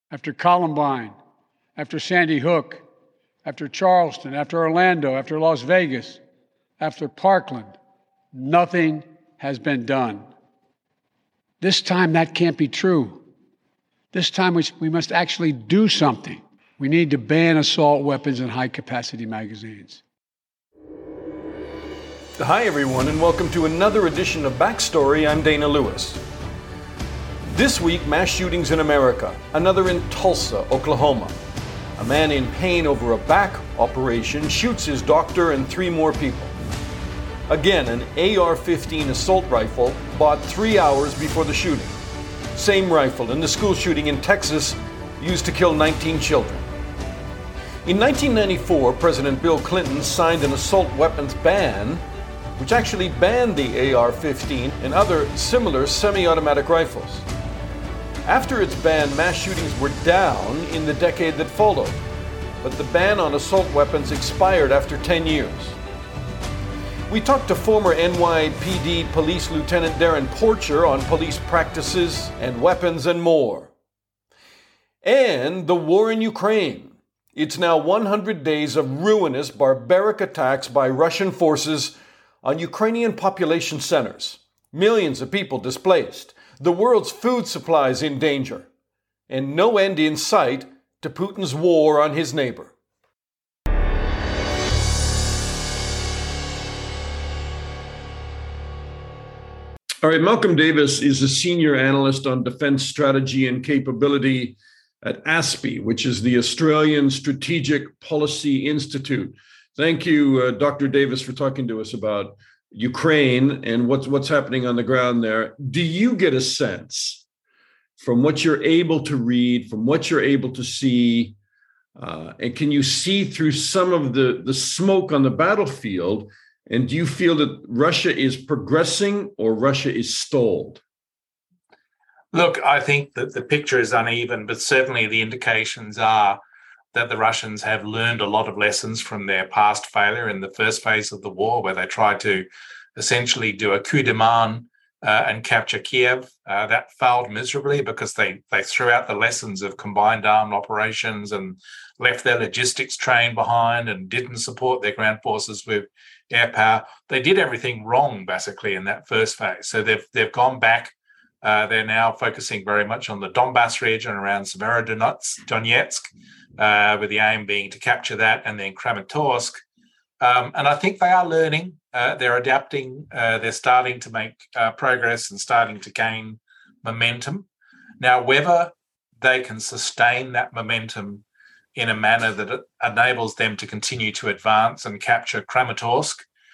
after Columbine, after Sandy Hook, after Charleston, after Orlando, after Las Vegas, after Parkland, nothing has been done. This time, that can't be true. This time, we must actually do something. We need to ban assault weapons and high-capacity magazines. Hi, everyone, and welcome to another edition of Backstory. I'm Dana Lewis. This week, mass shootings in America. Another in Tulsa, Oklahoma. A man in pain over a back operation shoots his doctor and 3 more people. Again, an AR-15 assault rifle bought 3 hours before the shooting. Same rifle in the school shooting in Texas used to kill 19 children. In 1994, President Bill Clinton signed an assault weapons ban, which actually banned the AR-15 and other similar semi-automatic rifles. After its ban, mass shootings were down in the decade that followed, but the ban on assault weapons expired after 10 years. We talked to former NYPD Police Lieutenant Darren Porcher on police practices and weapons and more. And the war in Ukraine. It's now 100 days of ruinous, barbaric attacks by Russian forces on Ukrainian population centers. Millions of people displaced. The world's food supply is in danger. And no end in sight to Putin's war on his neighbor. All right, Malcolm Davis is a senior analyst on defense strategy and capability at ASPI, which is the Australian Strategic Policy Institute. Thank you, Dr. Davis, for talking to us about Ukraine and what's happening on the ground there. Do you get a sense from what you're able to read, from what you're able to see, and can you see through some of the smoke on the battlefield? And do you feel that Russia is progressing or Russia is stalled? Look, I think that the picture is uneven, but certainly the indications are that the Russians have learned a lot of lessons from their past failure in the first phase of the war, where they tried to essentially do a coup de main and capture Kiev. That failed miserably because they threw out the lessons of combined armed operations and left their logistics train behind and didn't support their ground forces with air power. They did everything wrong, basically, in that first phase. So they've gone back. They're now focusing very much on the Donbass region around Severodonetsk, with the aim being to capture that, and then Kramatorsk. And I think they are learning. They're adapting. They're starting to make progress and starting to gain momentum. Now, whether they can sustain that momentum in a manner that enables them to continue to advance and capture Kramatorsk,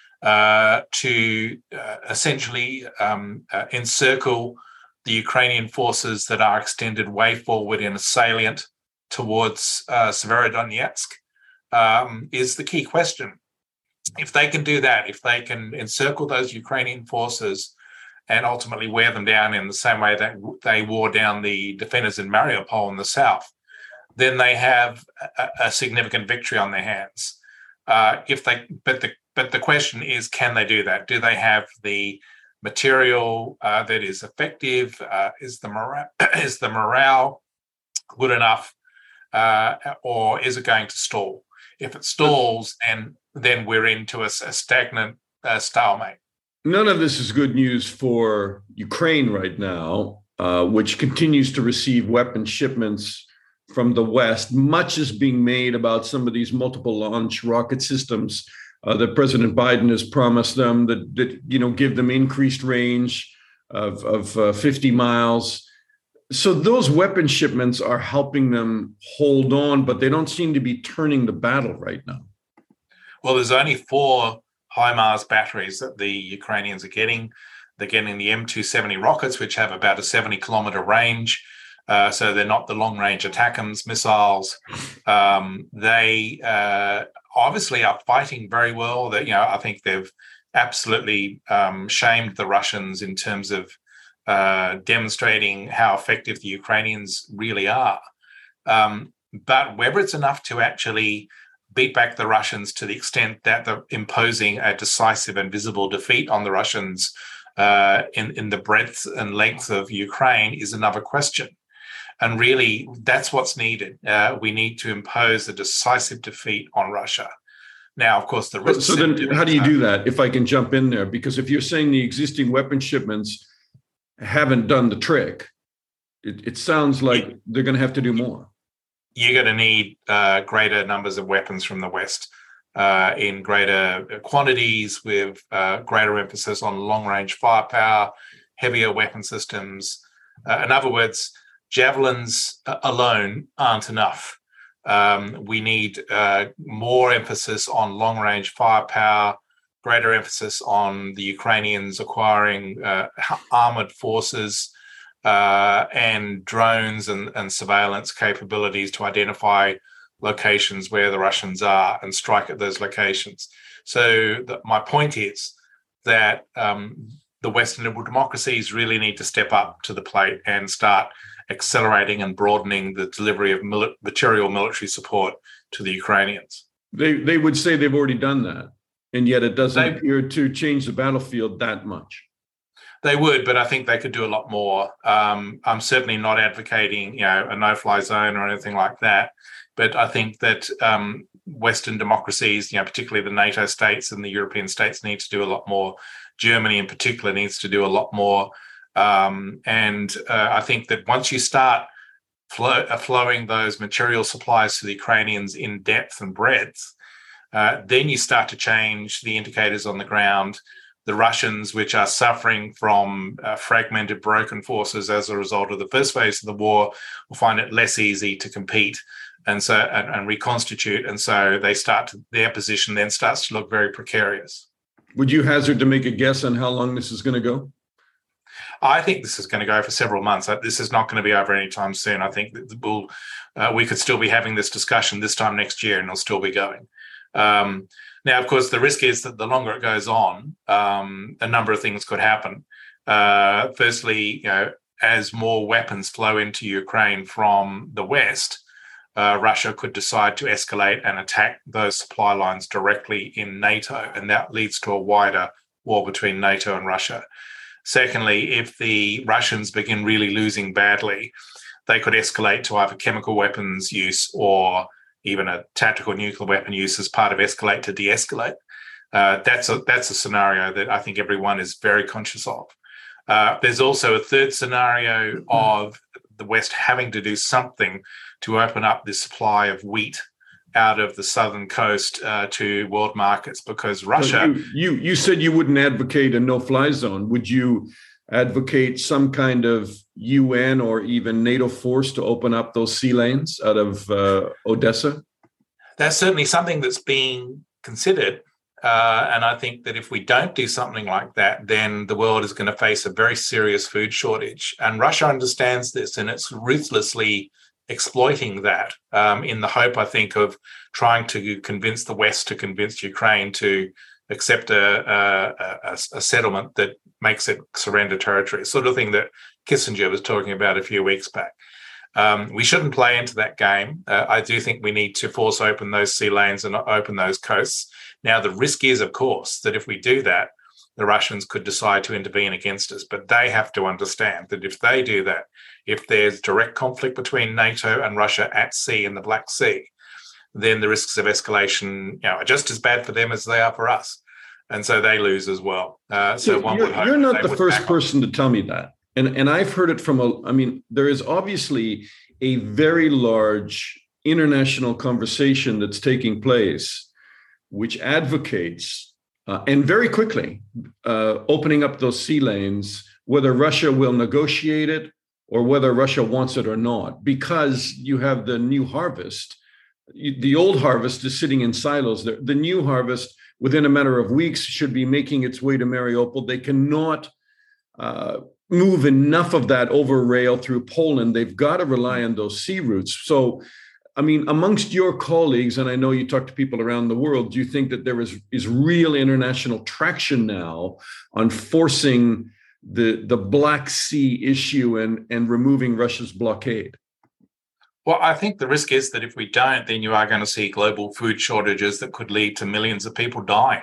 to essentially encircle the Ukrainian forces that are extended way forward in a salient towards Severodonetsk, is the key question. If they can do that, if they can encircle those Ukrainian forces and ultimately wear them down in the same way that they wore down the defenders in Mariupol in the south, then they have a significant victory on their hands. But the question is, can they do that? Do they have the material that is effective? Is the morale good enough, or is it going to stall? If it stalls, then we're into a stagnant stalemate. None of this is good news for Ukraine right now, which continues to receive weapon shipments from the West. Much is being made about some of these multiple launch rocket systems that President Biden has promised them that give them increased range of 50 miles. So those weapon shipments are helping them hold on, but they don't seem to be turning the battle right now. Well, there's only 4 HIMARS batteries that the Ukrainians are getting. They're getting the M270 rockets, which have about a 70-kilometer range. So they're not the long-range ATACMS missiles. They obviously are fighting very well. That I think they've absolutely shamed the Russians in terms of demonstrating how effective the Ukrainians really are. But whether it's enough to actually beat back the Russians to the extent that they're imposing a decisive and visible defeat on the Russians in the breadth and length of Ukraine is another question. And really, that's what's needed. We need to impose a decisive defeat on Russia. Now, of course, the risks. So then how do you do that, if I can jump in there? Because if you're saying the existing weapon shipments haven't done the trick, it sounds like they're going to have to do more. You're going to need greater numbers of weapons from the West in greater quantities, with greater emphasis on long-range firepower, heavier weapon systems. In other words, javelins alone aren't enough. We need more emphasis on long-range firepower, greater emphasis on the Ukrainians acquiring armored forces and drones and surveillance capabilities to identify locations where the Russians are and strike at those locations. So my point is that the Western liberal democracies really need to step up to the plate and start accelerating and broadening the delivery of material military support to the Ukrainians. They would say they've already done that, and yet it doesn't appear to change the battlefield that much. They would, but I think they could do a lot more. I'm certainly not advocating, a no-fly zone or anything like that, but I think that Western democracies, particularly the NATO states and the European states, need to do a lot more. Germany, in particular, needs to do a lot more. And I think that once you start flowing those material supplies to the Ukrainians in depth and breadth, then you start to change the indicators on the ground. The Russians, which are suffering from fragmented, broken forces as a result of the first phase of the war, will find it less easy to compete and reconstitute. And so their position then starts to look very precarious. Would you hazard to make a guess on how long this is going to go? I think this is going to go for several months. This is not going to be over anytime soon. I think that we could still be having this discussion this time next year, and it'll still be going. Now, of course, the risk is that the longer it goes on, a number of things could happen. Firstly, as more weapons flow into Ukraine from the West, Russia could decide to escalate and attack those supply lines directly in NATO, and that leads to a wider war between NATO and Russia. Secondly, if the Russians begin really losing badly, they could escalate to either chemical weapons use or even a tactical nuclear weapon use as part of escalate to de-escalate. That's a scenario that I think everyone is very conscious of. There's also a third scenario of the West having to do something to open up the supply of wheat out of the southern coast to world markets, because Russia... You said you wouldn't advocate a no-fly zone. Would you advocate some kind of UN or even NATO force to open up those sea lanes out of Odessa? That's certainly something that's being considered. And I think that if we don't do something like that, then the world is going to face a very serious food shortage. And Russia understands this, and it's ruthlessly exploiting that in the hope, I think, of trying to convince the West to convince Ukraine to accept a settlement that makes it surrender territory, sort of thing that Kissinger was talking about a few weeks back. We shouldn't play into that game. I do think we need to force open those sea lanes and open those coasts. Now, the risk is, of course, that if we do that, the Russians could decide to intervene against us. But they have to understand that if they do that, if there's direct conflict between NATO and Russia at sea in the Black Sea, then the risks of escalation are just as bad for them as they are for us. And so they lose as well. So one would hope you're not the first person to tell me that. And I've heard it from there is obviously a very large international conversation that's taking place, which advocates, and very quickly, opening up those sea lanes, whether Russia will negotiate it or whether Russia wants it or not, because you have the new harvest. The old harvest is sitting in silos. The new harvest, within a matter of weeks, should be making its way to Mariupol. They cannot move enough of that over rail through Poland. They've got to rely on those sea routes. So, amongst your colleagues, and I know you talk to people around the world, do you think that there is real international traction now on forcing the Black Sea issue and removing Russia's blockade? Well, I think the risk is that if we don't, then you are going to see global food shortages that could lead to millions of people dying,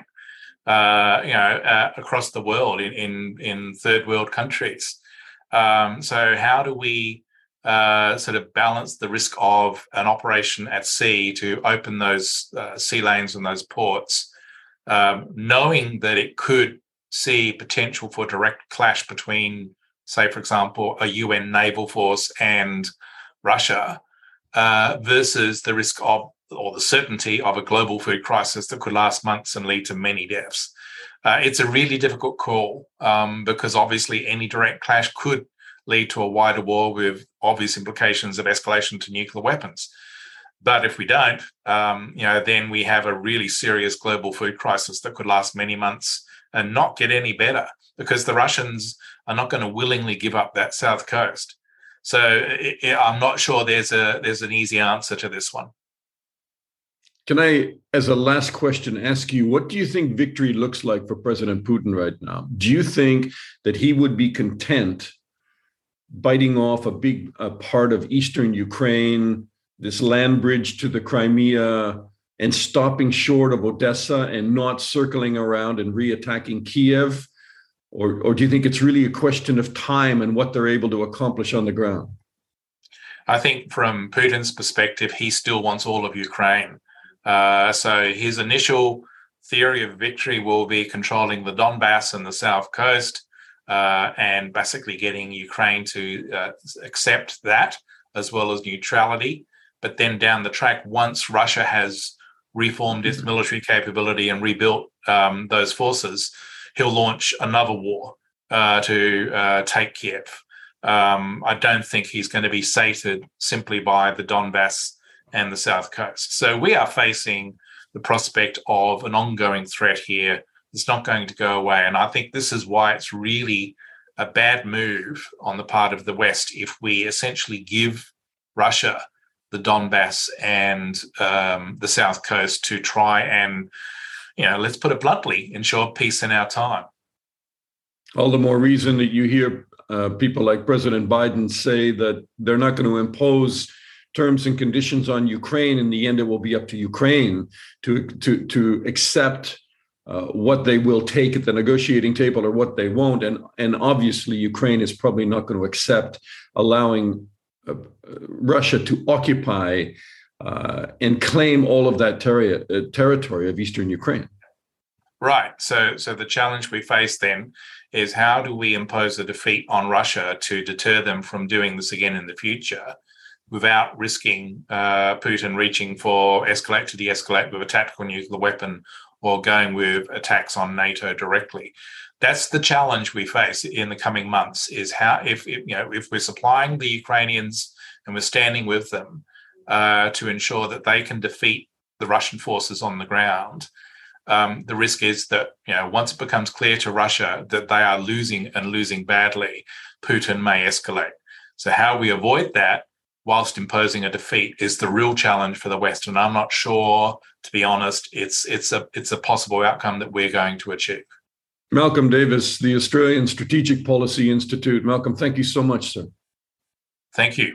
across the world in third world countries. So how do we sort of balance the risk of an operation at sea to open those sea lanes and those ports, knowing that it could see potential for direct clash between, say, for example, a UN naval force and Russia, versus the risk of, or the certainty of, a global food crisis that could last months and lead to many deaths. It's a really difficult call because obviously any direct clash could lead to a wider war with obvious implications of escalation to nuclear weapons. But if we don't, then we have a really serious global food crisis that could last many months and not get any better, because the Russians are not going to willingly give up that south coast. So I'm not sure there's an easy answer to this one. Can I, as a last question, ask you, what do you think victory looks like for President Putin right now? Do you think that he would be content biting off a big part of eastern Ukraine, this land bridge to the Crimea, and stopping short of Odessa and not circling around and reattacking Kiev? Or do you think it's really a question of time and what they're able to accomplish on the ground? I think from Putin's perspective, he still wants all of Ukraine. So his initial theory of victory will be controlling the Donbass and the south coast, and basically getting Ukraine to accept that, as well as neutrality. But then down the track, once Russia has reformed its military capability and rebuilt those forces, he'll launch another war to take Kiev. I don't think he's going to be sated simply by the Donbass and the south coast. So we are facing the prospect of an ongoing threat here. It's not going to go away. And I think this is why it's really a bad move on the part of the West if we essentially give Russia the Donbass and the south coast to try and, let's put it bluntly, ensure peace in our time. All the more reason that you hear people like President Biden say that they're not going to impose terms and conditions on Ukraine. In the end, it will be up to Ukraine to accept what they will take at the negotiating table or what they won't. And obviously, Ukraine is probably not going to accept allowing Russia to occupy and claim all of that territory of eastern Ukraine. Right. So the challenge we face then is, how do we impose a defeat on Russia to deter them from doing this again in the future, without risking Putin reaching for to de-escalate with a tactical nuclear weapon or going with attacks on NATO directly? That's the challenge we face in the coming months, is how, if we're supplying the Ukrainians and we're standing with them to ensure that they can defeat the Russian forces on the ground, the risk is that, once it becomes clear to Russia that they are losing and losing badly, Putin may escalate. So how we avoid that whilst imposing a defeat is the real challenge for the West. And I'm not sure, to be honest, it's a possible outcome that we're going to achieve. Malcolm Davis, the Australian Strategic Policy Institute. Malcolm, thank you so much, sir. Thank you.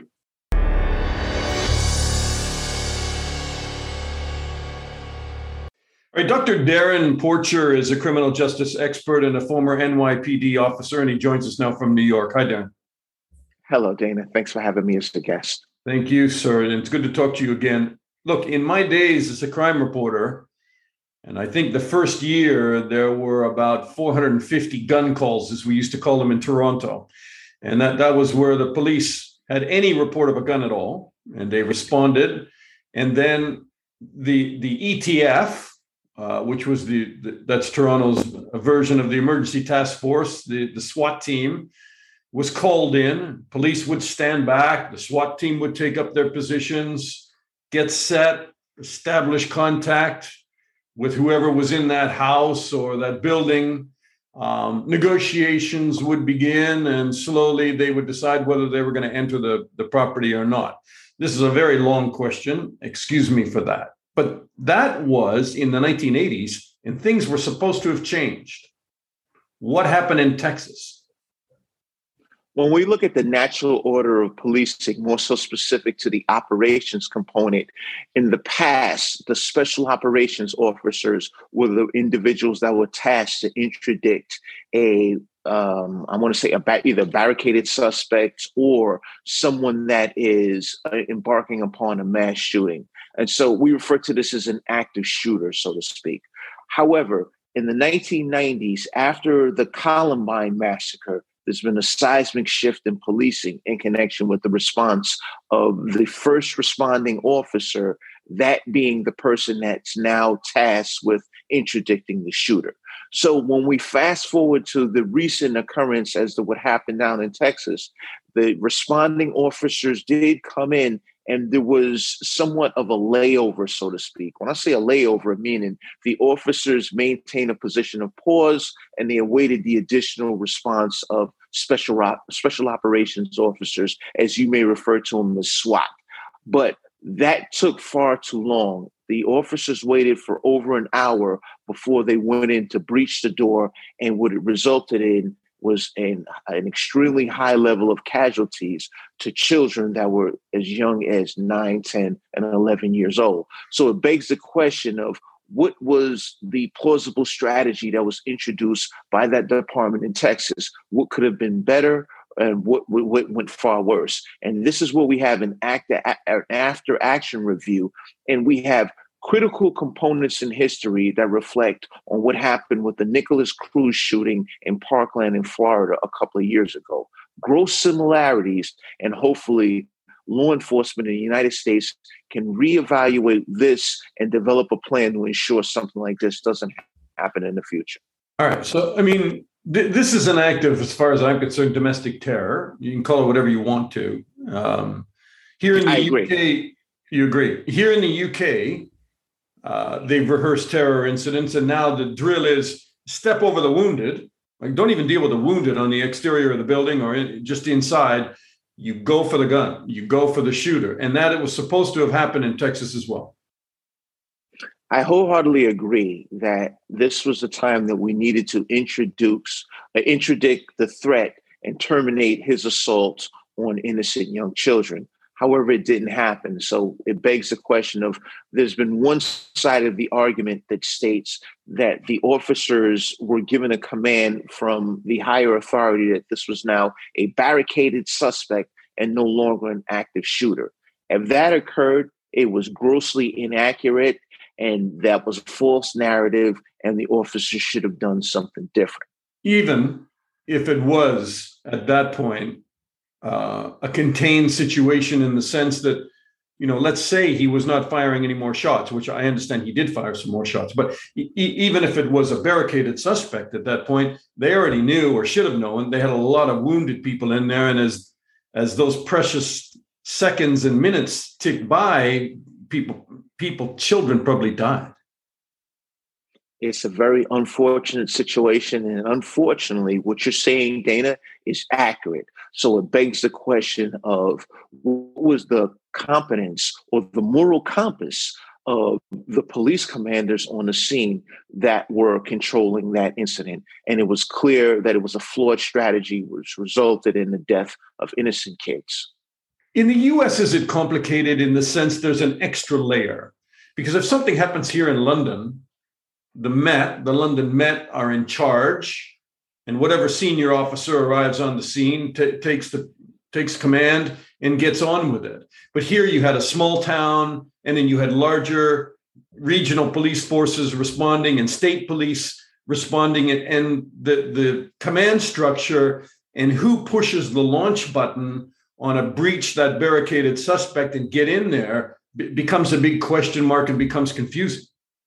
All right, Dr. Darren Porcher is a criminal justice expert and a former NYPD officer, and he joins us now from New York. Hi, Darren. Hello, Dana. Thanks for having me as a guest. Thank you, sir. And it's good to talk to you again. Look, in my days as a crime reporter, and I think the first year there were about 450 gun calls, as we used to call them in Toronto. And that was where the police had any report of a gun at all, and they responded. And then the ETF, which was that's Toronto's version of the Emergency Task Force, the SWAT team, was called in. Police would stand back. The SWAT team would take up their positions, get set, establish contact with whoever was in that house or that building. Negotiations would begin, and slowly they would decide whether they were going to enter the property or not. This is a very long question. Excuse me for that. But that was in the 1980s, and things were supposed to have changed. What happened in Texas? When we look at the natural order of policing, more so specific to the operations component, in the past, the special operations officers were the individuals that were tasked to interdict either barricaded suspects or someone that is embarking upon a mass shooting. And so we refer to this as an active shooter, so to speak. However, in the 1990s, after the Columbine massacre, there's been a seismic shift in policing in connection with the response of the first responding officer, that being the person that's now tasked with interdicting the shooter. So when we fast forward to the recent occurrence as to what happened down in Texas, the responding officers did come in and there was somewhat of a layover, so to speak. When I say a layover, meaning the officers maintained a position of pause and they awaited the additional response of special operations officers, as you may refer to them as SWAT. But that took far too long. The officers waited for over an hour before they went in to breach the door, and what it resulted in was an extremely high level of casualties to children that were as young as 9, 10, and 11 years old. So it begs the question of what was the plausible strategy that was introduced by that department in Texas? What could have been better and what went far worse? And this is where we have an after action review, and we have critical components in history that reflect on what happened with the Nicholas Cruz shooting in Parkland in Florida a couple of years ago. Gross similarities, and hopefully law enforcement in the United States can reevaluate this and develop a plan to ensure something like this doesn't happen in the future. All right. So, I mean, this is an act of, as far as I'm concerned, domestic terror. You can call it whatever you want to. Here in the UK, you agree. Here in the UK, they've rehearsed terror incidents, and now the drill is step over the wounded. Like, don't even deal with the wounded on the exterior of the building or just inside. You go for the gun. You go for the shooter. And that it was supposed to have happened in Texas as well. I wholeheartedly agree that this was the time that we needed to interdict the threat and terminate his assault on innocent young children. However, it didn't happen. So it begs the question of, there's been one side of the argument that states that the officers were given a command from the higher authority that this was now a barricaded suspect and no longer an active shooter. If that occurred, it was grossly inaccurate, and that was a false narrative, and the officers should have done something different. Even if it was, at that point, a contained situation in the sense that, let's say he was not firing any more shots, which I understand he did fire some more shots. But even if it was a barricaded suspect at that point, they already knew or should have known they had a lot of wounded people in there. And as those precious seconds and minutes ticked by, children probably died. It's a very unfortunate situation. And unfortunately, what you're saying, Dana, is accurate. So it begs the question of, what was the competence or the moral compass of the police commanders on the scene that were controlling that incident? And it was clear that it was a flawed strategy, which resulted in the death of innocent kids. In the US, is it complicated in the sense there's an extra layer? Because if something happens here in London, the London Met are in charge, and whatever senior officer arrives on the scene takes command and gets on with it. But here you had a small town, and then you had larger regional police forces responding and state police responding, and the command structure and who pushes the launch button on a breach that barricaded suspect and get in there becomes a big question mark and becomes confusing.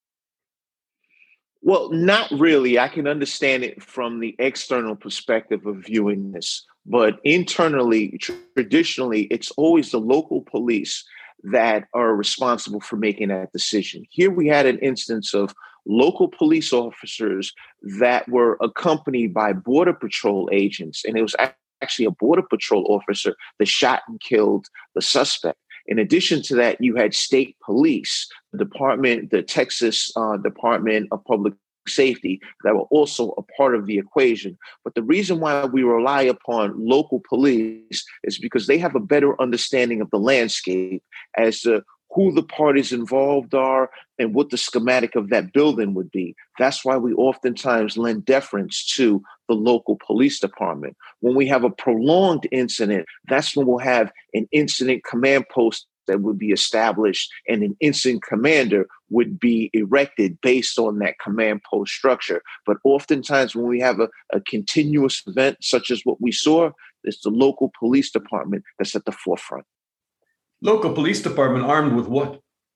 Well, not really. I can understand it from the external perspective of viewing this, but internally, traditionally, it's always the local police that are responsible for making that decision. Here we had an instance of local police officers that were accompanied by Border Patrol agents, and it was actually a Border Patrol officer that shot and killed the suspect. In addition to that, you had state police, the Texas Department of Public safety that were also a part of the equation. But the reason why we rely upon local police is because they have a better understanding of the landscape as to who the parties involved are and what the schematic of that building would be. That's why we oftentimes lend deference to the local police department. When we have a prolonged incident, that's when we'll have an incident command post that would be established and an incident commander would be erected based on that command post structure. But oftentimes when we have a continuous event such as what we saw, it's the local police department that's at the forefront. Local police department armed with what?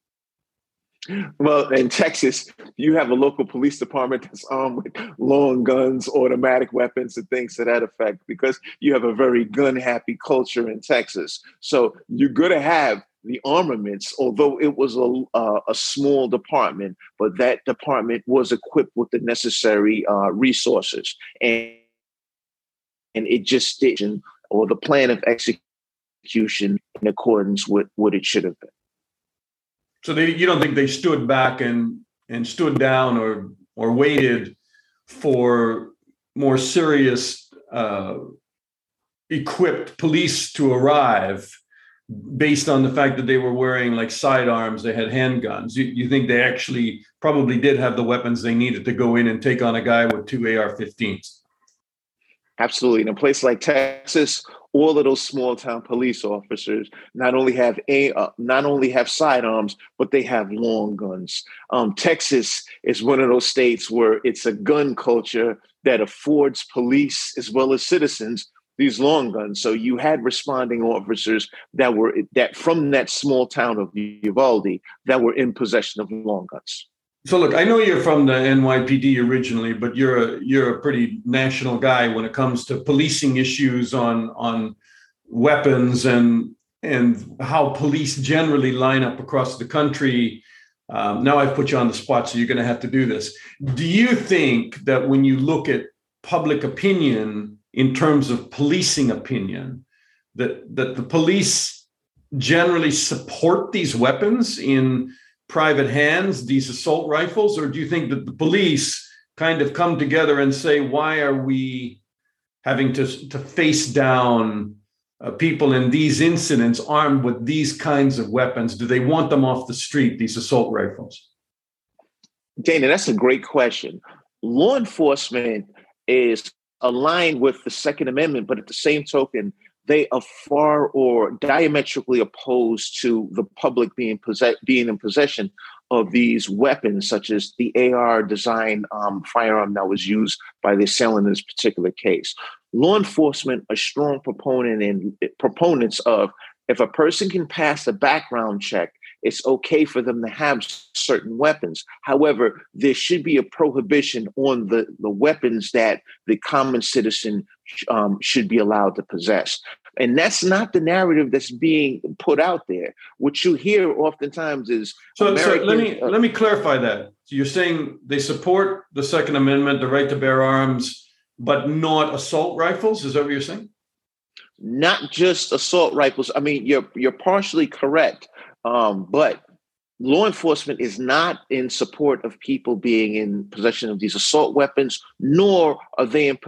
Well, in Texas, you have a local police department that's armed with long guns, automatic weapons, and things to that effect, because you have a very gun-happy culture in Texas. So you're going to have the armaments, although it was a small department, but that department was equipped with the necessary resources. And it just didn't, or the plan of execution in accordance with what it should have been. So you don't think they stood back and stood down or waited for more serious equipped police to arrive based on the fact that they were wearing like sidearms, they had handguns? You think they actually probably did have the weapons they needed to go in and take on a guy with 2 AR-15s? Absolutely. In a place like Texas, all of those small town police officers not only have sidearms, but they have long guns. Texas is one of those states where it's a gun culture that affords police as well as citizens these long guns. So you had responding officers that from that small town of Uvalde that were in possession of long guns. So look, I know you're from the NYPD originally, but you're a pretty national guy when it comes to policing issues on weapons and how police generally line up across the country. Now I've put you on the spot, so you're going to have to do this. Do you think that when you look at public opinion in terms of policing opinion, that the police generally support these weapons in private hands, these assault rifles? Or do you think that the police kind of come together and say, why are we having to face down people in these incidents armed with these kinds of weapons? Do they want them off the street, these assault rifles? Dana, that's a great question. Law enforcement is aligned with the Second Amendment, but at the same token, they are far or diametrically opposed to the public being in possession of these weapons, such as the AR design firearm that was used by the assailant in this particular case. Law enforcement are strong proponents of, if a person can pass a background check, it's okay for them to have certain weapons. However, there should be a prohibition on the weapons that the common citizen should be allowed to possess. And that's not the narrative that's being put out there. What you hear oftentimes is so let me clarify that. So you're saying they support the Second Amendment, the right to bear arms, but not assault rifles? Is that what you're saying? Not just assault rifles. I mean, you're partially correct. But law enforcement is not in support of people being in possession of these assault weapons, nor are they in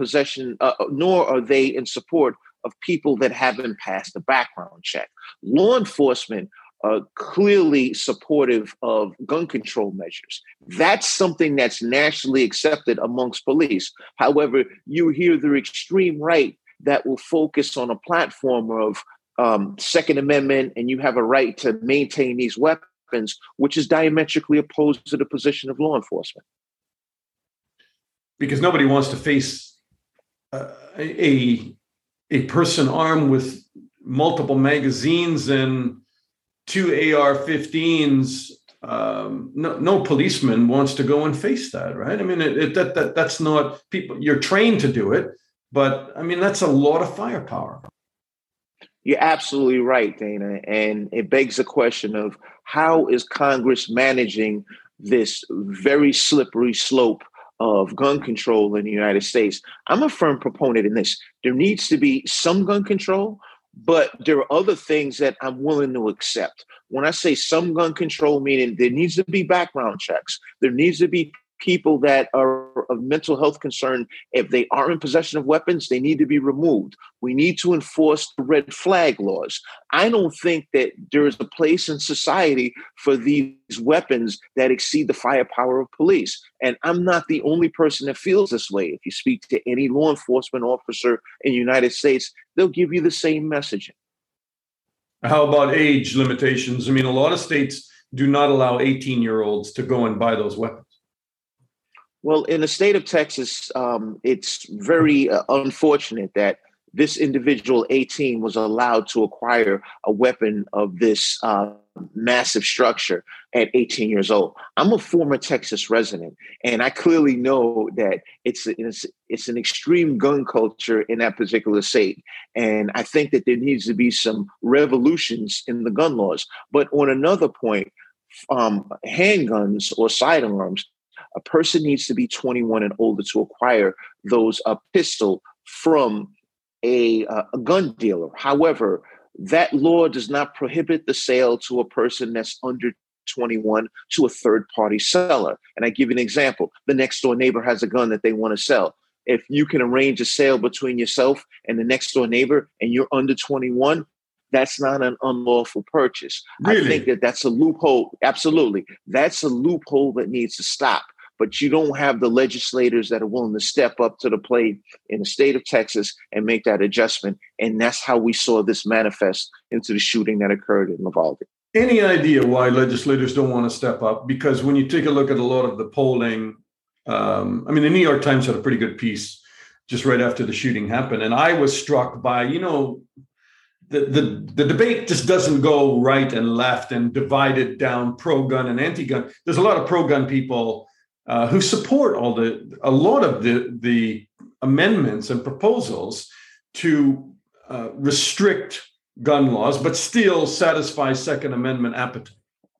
support of people that haven't passed a background check. Law enforcement are clearly supportive of gun control measures. That's something that's nationally accepted amongst police. However, you hear the extreme right that will focus on a platform of Second Amendment, and you have a right to maintain these weapons, which is diametrically opposed to the position of law enforcement. Because nobody wants to face a person armed with multiple magazines and 2 AR-15s. No policeman wants to go and face that, right? I mean, that's not people. You're trained to do it, but I mean, that's a lot of firepower. You're absolutely right, Dana. And it begs the question of how is Congress managing this very slippery slope of gun control in the United States? I'm a firm proponent in this. There needs to be some gun control, but there are other things that I'm willing to accept. When I say some gun control, meaning there needs to be background checks, there needs to be people that are of mental health concern, if they are in possession of weapons, they need to be removed. We need to enforce the red flag laws. I don't think that there is a place in society for these weapons that exceed the firepower of police. And I'm not the only person that feels this way. If you speak to any law enforcement officer in the United States, they'll give you the same messaging. How about age limitations? I mean, a lot of states do not allow 18-year-olds to go and buy those weapons. Well, in the state of Texas, it's very unfortunate that this individual, 18, was allowed to acquire a weapon of this massive structure at 18 years old. I'm a former Texas resident, and I clearly know that it's an extreme gun culture in that particular state. And I think that there needs to be some revolutions in the gun laws. But on another point, handguns or sidearms, a person needs to be 21 and older to acquire those pistol from a gun dealer. However, that law does not prohibit the sale to a person that's under 21 to a third-party seller. And I give you an example. The next door neighbor has a gun that they want to sell. If you can arrange a sale between yourself and the next door neighbor and you're under 21, that's not an unlawful purchase. Really? I think that that's a loophole. Absolutely. That's a loophole that needs to stop. But you don't have the legislators that are willing to step up to the plate in the state of Texas and make that adjustment. And that's how we saw this manifest into the shooting that occurred in Uvalde. Any idea why legislators don't want to step up? Because when you take a look at a lot of the polling, the New York Times had a pretty good piece just right after the shooting happened. And I was struck by, the debate just doesn't go right and left and divided down pro-gun and anti-gun. There's a lot of pro-gun people who support a lot of the amendments and proposals to restrict gun laws, but still satisfy Second Amendment appetite.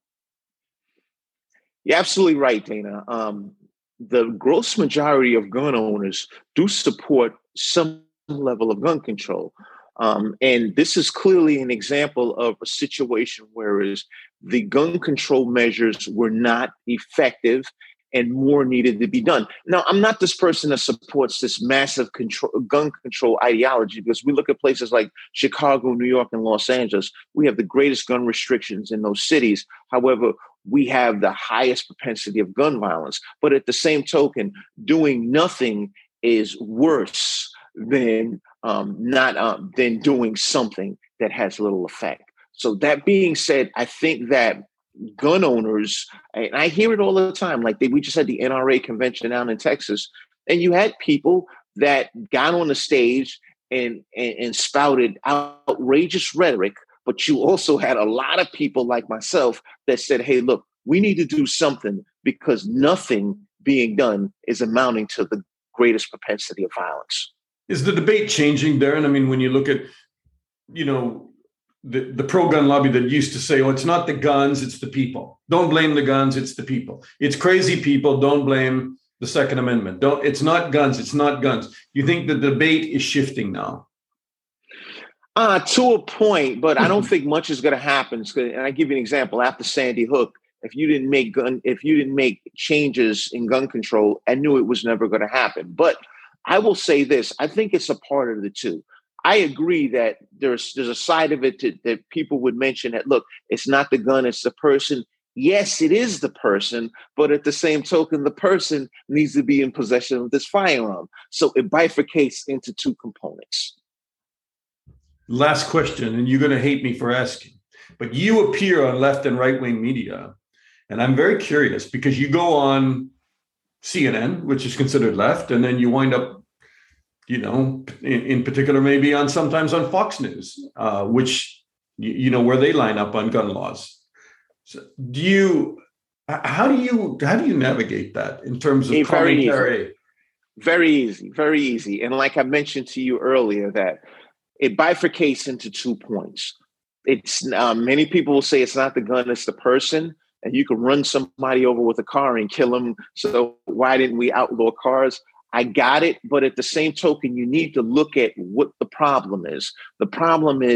You're absolutely right, Dana. The gross majority of gun owners do support some level of gun control. And this is clearly an example of a situation where the gun control measures were not effective and more needed to be done. Now, I'm not this person that supports this massive gun control ideology, because we look at places like Chicago, New York, and Los Angeles. We have the greatest gun restrictions in those cities. However, we have the highest propensity of gun violence. But at the same token, doing nothing is worse than than doing something that has little effect. So that being said, I think that gun owners, and I hear it all the time, like we just had the NRA convention down in Texas, and you had people that got on the stage and spouted outrageous rhetoric, but you also had a lot of people like myself that said, hey, look, we need to do something because nothing being done is amounting to the greatest propensity of violence. Is the debate changing, Darren? I mean, when you look at, the pro-gun lobby that used to say, it's not the guns, it's the people. Don't blame the guns, it's the people. It's crazy people, don't blame the Second Amendment. It's not guns, it's not guns. You think the debate is shifting now? To a point, but I don't think much is going to happen. And I give you an example. After Sandy Hook, if you didn't make changes in gun control, I knew it was never going to happen. But I will say this, I think it's a part of the two. I agree that there's a side of it that people would mention that, look, it's not the gun, it's the person. Yes, it is the person, but at the same token, the person needs to be in possession of this firearm. So it bifurcates into two components. Last question, and you're going to hate me for asking, but you appear on left and right-wing media, and I'm very curious because you go on CNN, which is considered left, and then you wind up in particular, maybe sometimes on Fox News, which, where they line up on gun laws. So how do you navigate that in terms of commentary? Very easy, very easy. And like I mentioned to you earlier, that it bifurcates into 2 points. It's many people will say it's not the gun, it's the person. And you can run somebody over with a car and kill them. So why didn't we outlaw cars? I got it. But at the same token, you need to look at what the problem is. The problem is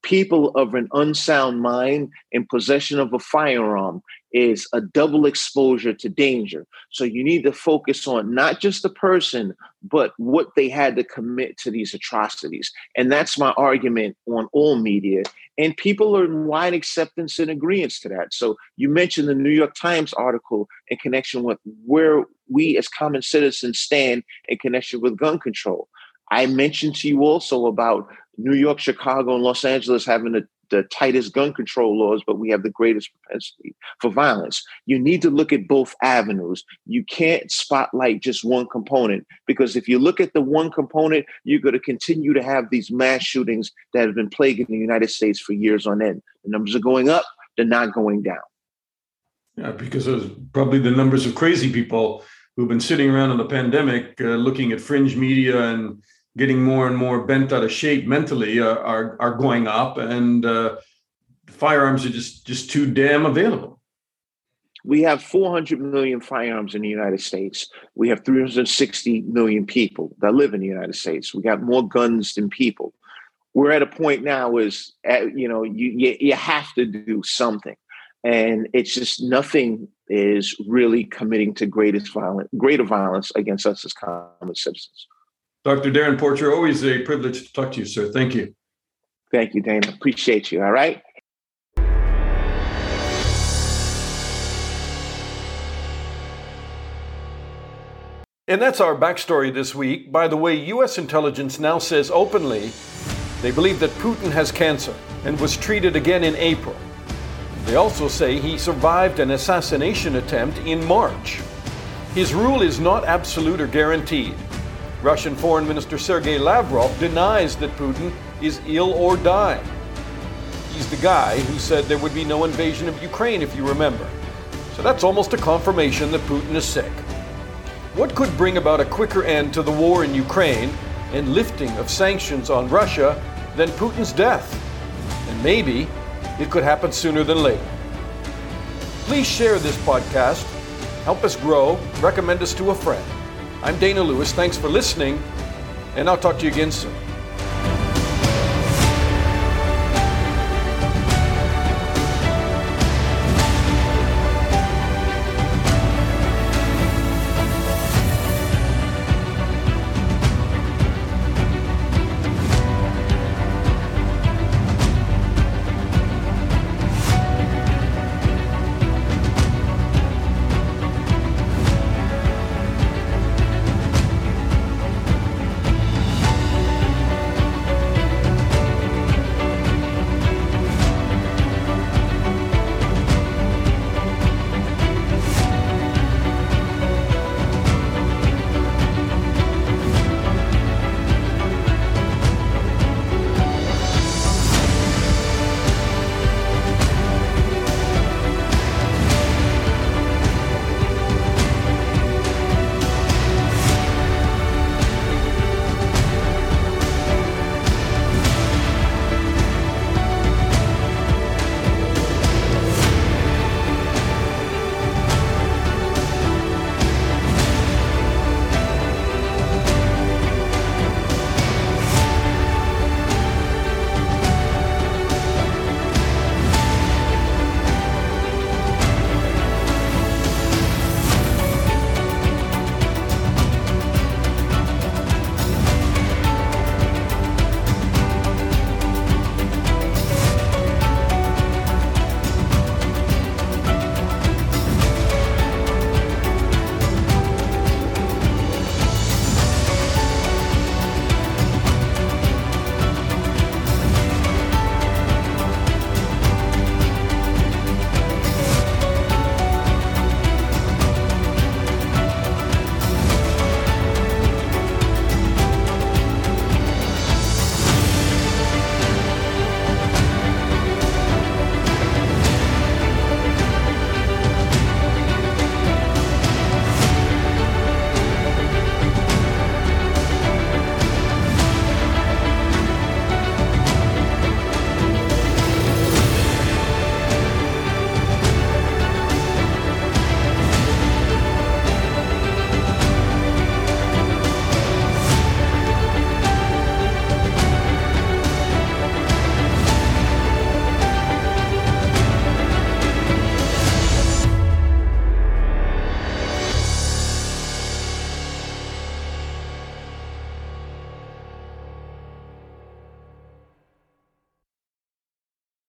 People of an unsound mind in possession of a firearm is a double exposure to danger. So you need to focus on not just the person, but what they had to commit to these atrocities. And that's my argument on all media. And people are in wide acceptance and agreement to that. So you mentioned the New York Times article in connection with where we as common citizens stand in connection with gun control. I mentioned to you also about New York, Chicago, and Los Angeles having the tightest gun control laws, but we have the greatest propensity for violence. You need to look at both avenues. You can't spotlight just one component, because if you look at the one component, you're going to continue to have these mass shootings that have been plaguing the United States for years on end. The numbers are going up, they're not going down. Yeah, because there's probably the numbers of crazy people who've been sitting around in the pandemic looking at fringe media and getting more and more bent out of shape mentally are going up, and firearms are just too damn available. We have 400 million firearms in the United States. We have 360 million people that live in the United States. We got more guns than people. We're at a point now is, you have to do something. And it's just nothing is really committing to greater violence against us as common citizens. Dr. Darren Porcher, always a privilege to talk to you, sir. Thank you. Thank you, Dana. Appreciate you. All right. And that's our backstory this week. By the way, U.S. intelligence now says openly they believe that Putin has cancer and was treated again in April. They also say he survived an assassination attempt in March. His rule is not absolute or guaranteed. Russian Foreign Minister Sergei Lavrov denies that Putin is ill or dying. He's the guy who said there would be no invasion of Ukraine, if you remember. So that's almost a confirmation that Putin is sick. What could bring about a quicker end to the war in Ukraine and lifting of sanctions on Russia than Putin's death? And maybe it could happen sooner than later. Please share this podcast, help us grow, recommend us to a friend. I'm Dana Lewis. Thanks for listening, and I'll talk to you again soon.